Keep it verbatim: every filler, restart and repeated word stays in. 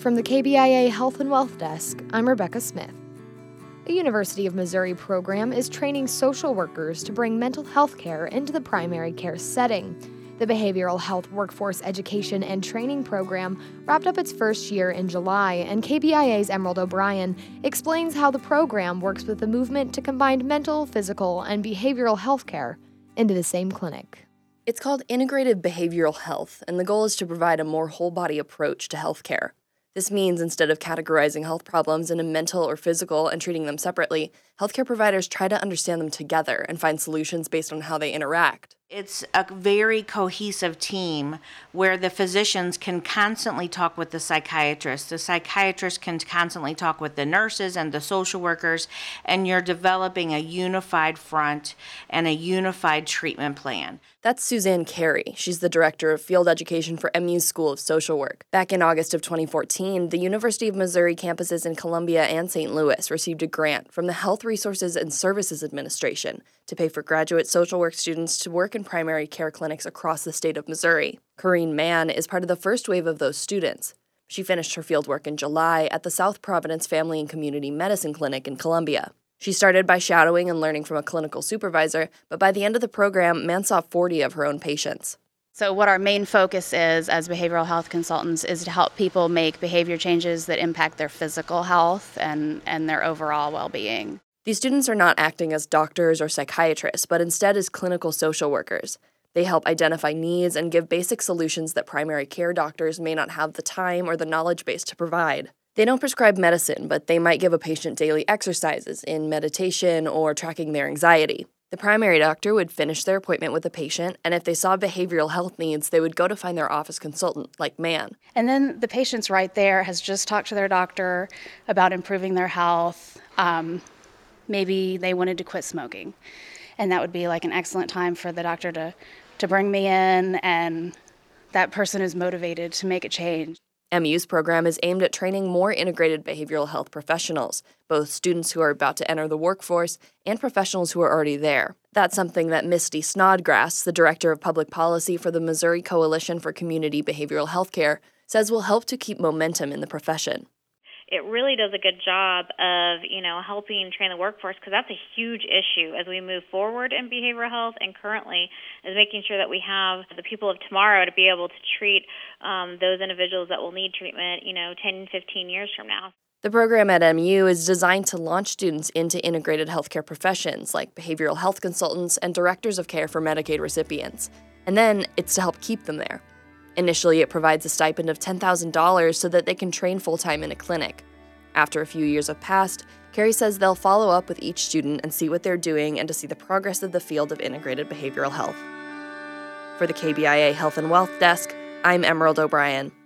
From the K B I A Health and Wealth Desk, I'm Rebecca Smith. The University of Missouri program is training social workers to bring mental health care into the primary care setting. The Behavioral Health Workforce Education and Training Program wrapped up its first year in July, and K B I A's Emerald O'Brien explains how the program works with the movement to combine mental, physical, and behavioral health care into the same clinic. It's called Integrated Behavioral Health, and the goal is to provide a more whole-body approach to healthcare. This means instead of categorizing health problems into mental or physical and treating them separately, healthcare providers try to understand them together and find solutions based on how they interact. It's a very cohesive team where the physicians can constantly talk with the psychiatrists. The psychiatrists can constantly talk with the nurses and the social workers, and you're developing a unified front and a unified treatment plan. That's Suzanne Carey. She's the director of field education for M U's School of Social Work. Back in August of twenty fourteen, the University of Missouri campuses in Columbia and Saint Louis received a grant from the Health Resources and Services Administration to pay for graduate social work students to work in primary care clinics across the state of Missouri. Corrine Mann is part of the first wave of those students. She finished her fieldwork in July at the South Providence Family and Community Medicine Clinic in Columbia. She started by shadowing and learning from a clinical supervisor, but by the end of the program, Mann saw forty of her own patients. So what our main focus is as behavioral health consultants is to help people make behavior changes that impact their physical health and, and their overall well-being. These students are not acting as doctors or psychiatrists, but instead as clinical social workers. They help identify needs and give basic solutions that primary care doctors may not have the time or the knowledge base to provide. They don't prescribe medicine, but they might give a patient daily exercises in meditation or tracking their anxiety. The primary doctor would finish their appointment with the patient, and if they saw behavioral health needs, they would go to find their office consultant, like Mann. And then the patient's right there, has just talked to their doctor about improving their health. Um, maybe they wanted to quit smoking. And that would be like an excellent time for the doctor to, to bring me in, and that person is motivated to make a change. M U's program is aimed at training more integrated behavioral health professionals, both students who are about to enter the workforce and professionals who are already there. That's something that Misty Snodgrass, the director of public policy for the Missouri Coalition for Community Behavioral Healthcare, says will help to keep momentum in the profession. It really does a good job of, you know, helping train the workforce, because that's a huge issue as we move forward in behavioral health, and currently is making sure that we have the people of tomorrow to be able to treat um, those individuals that will need treatment, you know, ten, fifteen years from now. The program at M U is designed to launch students into integrated healthcare professions like behavioral health consultants and directors of care for Medicaid recipients. And then it's to help keep them there. Initially, it provides a stipend of ten thousand dollars so that they can train full-time in a clinic. After a few years have passed, Carey says they'll follow up with each student and see what they're doing and to see the progress of the field of integrated behavioral health. For the K B I A Health and Wealth Desk, I'm Emerald O'Brien.